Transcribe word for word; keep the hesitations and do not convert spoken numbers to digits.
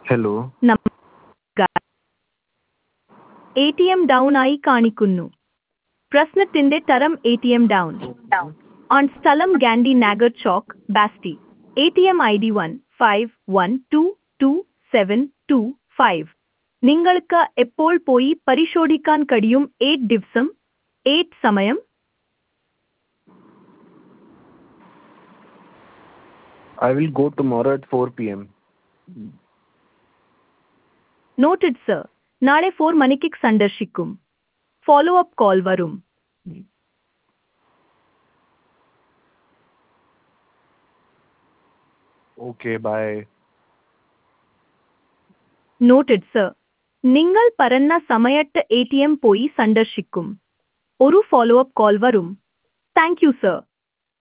Hello. നമസ്കാരം. A T M down ആയി കാണിക്കുന്നു. പ്രശ്നത്തിന്റെ തരം A T M down on സ്ഥലം Gandhi Nagar Chowk Basti. A T M I D one five one two two seven two five. നിങ്ങൾക്ക് എപ്പോൾ പോയി പരിശോധിക്കാൻ കഴിയും? എയ്റ്റ് ദിവസം എയ്റ്റ് സമയം. I will go tomorrow at four p m. Noted sir. നാളെ ഫോർ മണിക്ക് സന്ദർശിക്കും. ഫോളോ അപ്പ് കോൾ വരും. Okay, bye. Noted sir. നിങ്ങൾ പറഞ്ഞ സമയത്ത് എ ടി എം പോയി സന്ദർശിക്കും. ഒരു ഫോളോ അപ്പ് കോൾ വരും. Thank you sir.